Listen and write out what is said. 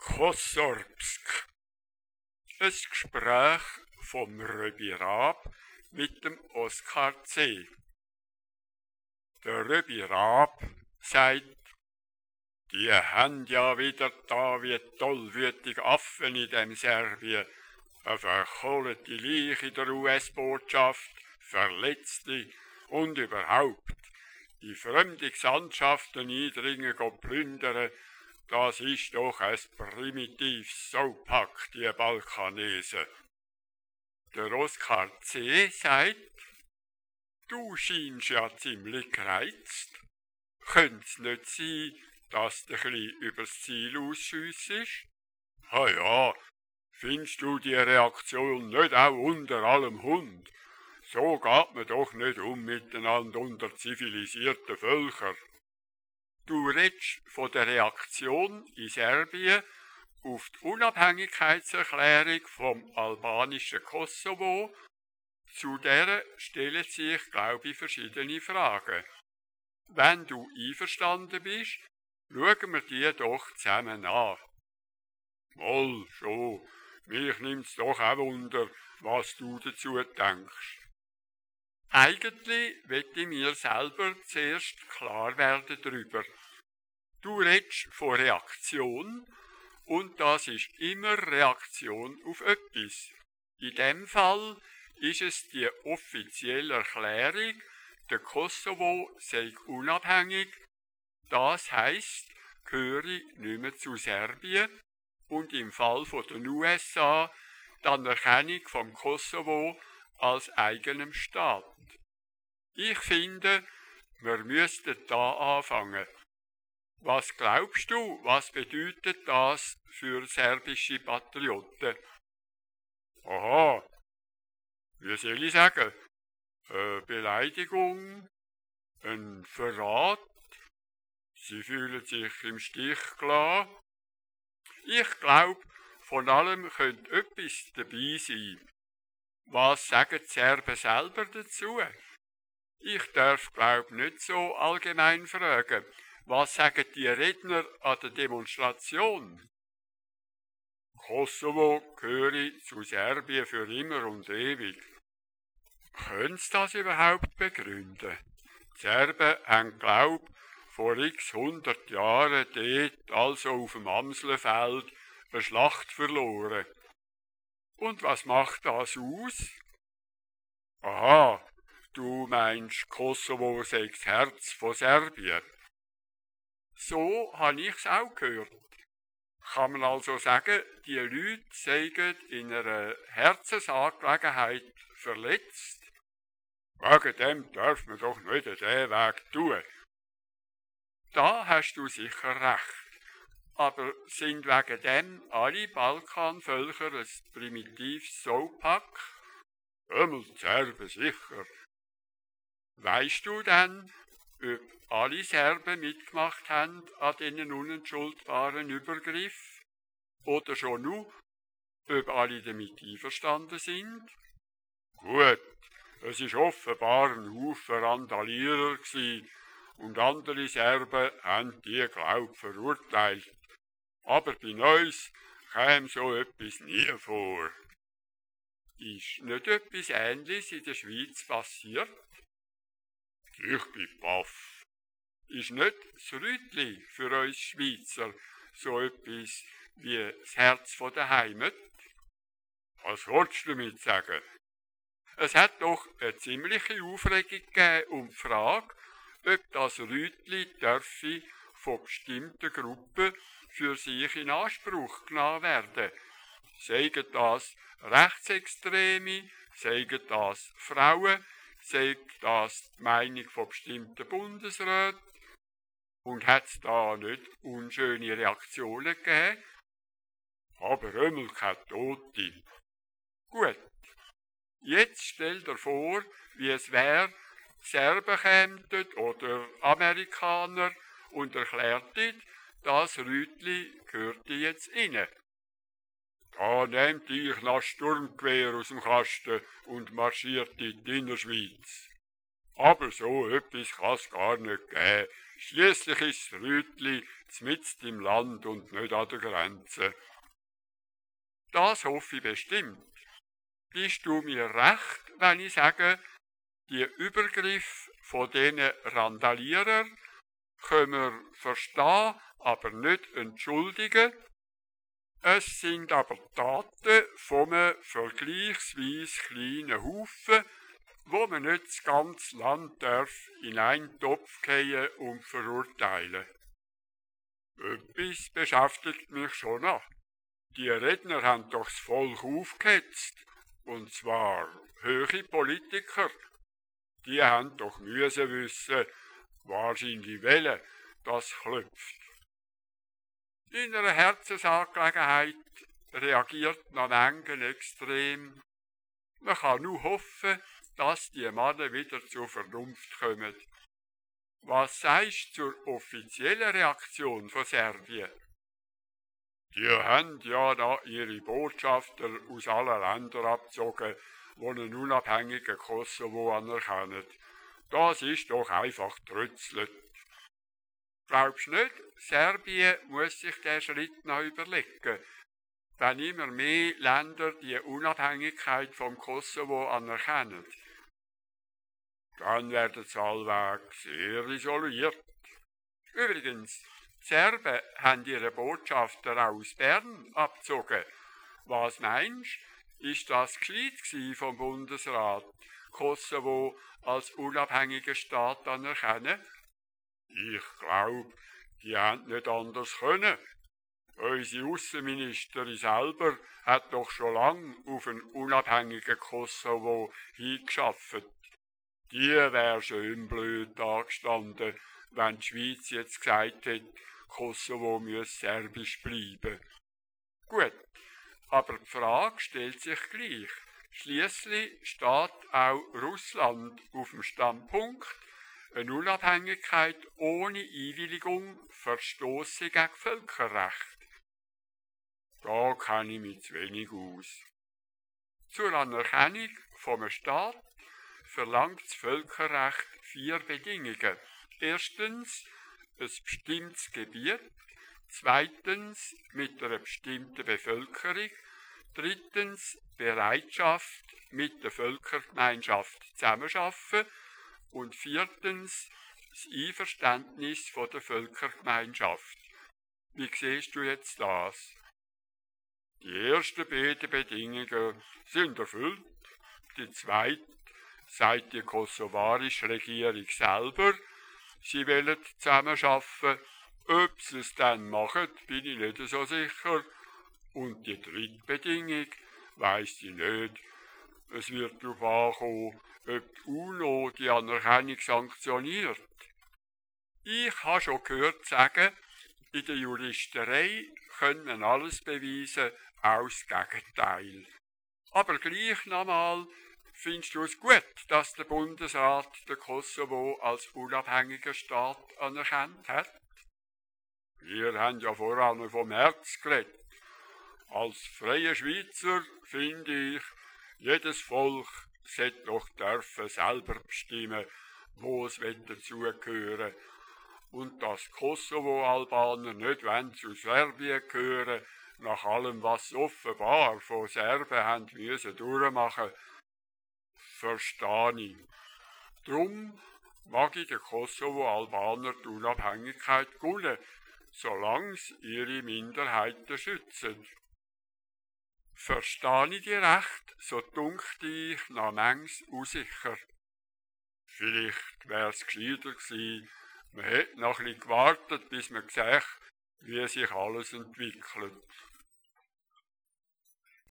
Kosorbsk. Ein Gespräch vom Röbi Raab mit dem Oskar C. Der Röbi Raab sagt, die haben ja wieder da wie tollwütige Affen in dem Serbien. Eine verkohlte Leiche in der US-Botschaft, Verletzte und überhaupt. Die fremde Gesandtschaften eindringen und plündern, das ist doch ein primitives Saupack, die Balkanesen. Der Oskar C. sagt, du scheinst ja ziemlich gereizt. Könnte es nicht sein, dass du ein bisschen übers Ziel ausschiessest? Ja, findest du die Reaktion nicht auch unter allem Hund? So geht man doch nicht miteinander unter zivilisierten Völkern. Du redest von der Reaktion in Serbien auf die Unabhängigkeitserklärung vom albanischen Kosovo. Zu der stellen sich, glaube ich, verschiedene Fragen. Wenn du einverstanden bist, schauen wir die doch zusammen an. Mal schon, mich nimmt's doch auch wunder, was du dazu denkst. Eigentlich möchte ich mir selber zuerst klar werden darüber. Du redest von Reaktion und das ist immer Reaktion auf etwas. In dem Fall ist es die offizielle Erklärung, der Kosovo sei unabhängig, das heisst, gehöre nicht mehr zu Serbien und im Fall den USA die Anerkennung vom Kosovo als eigenem Staat. Ich finde, wir müssten da anfangen. Was glaubst du, was bedeutet das für serbische Patrioten? Aha, wie soll ich sagen? Eine Beleidigung, ein Verrat, sie fühlen sich im Stich gelassen. Ich glaube, von allem könnte etwas dabei sein. Was sagen die Serben selber dazu? Ich darf, glaube nicht so allgemein fragen. Was sagen die Redner an der Demonstration? Kosovo gehöre zu Serbien für immer und ewig. Können Sie das überhaupt begründen? Die Serben haben, glaube ich, vor x 100 Jahren dort, also auf dem Amselfeld, eine Schlacht verloren. Und was macht das aus? Aha, du meinst, Kosovo sei das Herz von Serbien. So habe ich's auch gehört. Kann man also sagen, die Leute seien in einer Herzensangelegenheit verletzt? Wegen dem darf man doch nicht den Weg tun. Da hast du sicher recht. Aber sind wegen dem alle Balkanvölker ein primitives Saupack? Die Serben sicher. Weisst du denn, ob alle Serben mitgemacht haben an diesen unentschuldbaren Übergriff? Oder schon nur, ob alle damit einverstanden sind? Gut, es ist offenbar ein Haufen Randalierer gewesen, und andere Serben haben die, glaub ich, verurteilt. Aber bei uns käme so etwas nie vor. Ist nicht etwas Ähnliches in der Schweiz passiert? Ich bin baff. Ist nicht das Rütli für uns Schweizer so etwas wie das Herz der Heimat? Was willst du damit sagen? Es hat doch eine ziemliche Aufregung gegeben um die Frage, ob das Rütli dürfe von bestimmten Gruppen für sich in Anspruch genommen werden. Seien das Rechtsextreme, seien das Frauen, sei das die Meinung von bestimmten Bundesräten? Und hat es da nicht unschöne Reaktionen gegeben? Aber immer keine Tote. Gut, jetzt stell dir vor, wie es wäre, Serben kämen oder Amerikaner und erklärten, das Rütli gehörte jetzt inne. Da nehmt ich nach Sturmgewehr aus dem Kasten und marschiert in die Innerschweiz. Aber so etwas kann es gar nicht geben. Schliesslich ist das Rütli mitten im Land und nicht an der Grenze. Das hoffe ich bestimmt. Bist du mir recht, wenn ich sage, die Übergriffe von diesen Randalierern können wir verstehen, aber nicht entschuldigen. Es sind aber Taten von einem vergleichsweise kleinen Haufen, wo man nicht das ganze Land darf in einen Topf fallen und verurteilen. Etwas beschäftigt mich schon noch. Die Redner haben doch das Volk aufgehetzt, und zwar hohe Politiker. Die haben doch müssen wissen, wahrscheinlich welche das klopft. In einer Herzensangelegenheit reagiert noch Mengen extrem. Man kann nur hoffen, dass die Männer wieder zur Vernunft kommen. Was sagst du zur offiziellen Reaktion von Serbien? Die haben ja da ihre Botschafter aus allen Ländern abgezogen, die einen unabhängigen Kosovo anerkennen. Das ist doch einfach trötzelt. Glaubst du nicht, Serbien muss sich diesen Schritt noch überlegen, wenn immer mehr Länder die Unabhängigkeit vom Kosovo anerkennen? Dann werden sie allweg sehr isoliert. Übrigens, die Serben haben ihre Botschafter auch aus Bern abgezogen. Was meinst du, ist das gescheit vom Bundesrat, Kosovo als unabhängiger Staat anerkennen? Ich glaube, die haben nicht anders können. Unsere Außenministerin selber hat doch schon lange auf einen unabhängigen Kosovo hingeschafft. Die wäre schön blöd angestanden, wenn die Schweiz jetzt gesagt hätte, Kosovo müsse serbisch bleiben. Gut, aber die Frage stellt sich gleich. Schliesslich steht auch Russland auf dem Standpunkt, eine Unabhängigkeit ohne Einwilligung verstoße gegen Völkerrecht. Da kenne ich mich zu wenig aus. Zur Anerkennung vom Staat verlangt das Völkerrecht 4 Bedingungen. Erstens, ein bestimmtes Gebiet. Zweitens, mit einer bestimmten Bevölkerung. Drittens, Bereitschaft, mit der Völkergemeinschaft zusammenzuarbeiten. Und viertens, das Einverständnis von der Völkergemeinschaft. Wie siehst du jetzt das? Die ersten beiden Bedingungen sind erfüllt. Die zweite sagt die kosovarische Regierung selber, sie wollen zusammenarbeiten. Ob sie es dann machen, bin ich nicht so sicher. Und die dritte Bedingung weiss ich nicht. Es wird darauf ankommen, ob die UNO die Anerkennung sanktioniert. Ich habe schon gehört sagen, in der Juristerei können alles beweisen, auch das Gegenteil. Aber gleich nochmal, findest du es gut, dass der Bundesrat den Kosovo als unabhängiger Staat anerkannt hat? Wir haben ja voran vom Herz geredet. Als freier Schweizer finde ich, jedes Volk sollte doch dürfen selber bestimmen, wo es dazugehören will. Und dass Kosovo-Albaner nicht zu Serbien gehören, nach allem, was sie offenbar von Serben haben müssen durchmachen, verstehe ich. Darum mag ich den Kosovo-Albaner die Unabhängigkeit gönnen, solange sie ihre Minderheiten schützen. Verstehe ich die recht, so dünkt ich noch manches unsicher. Vielleicht wäre es gescheiter gewesen, man hätte noch ein bisschen gewartet, bis man sieht, wie sich alles entwickelt.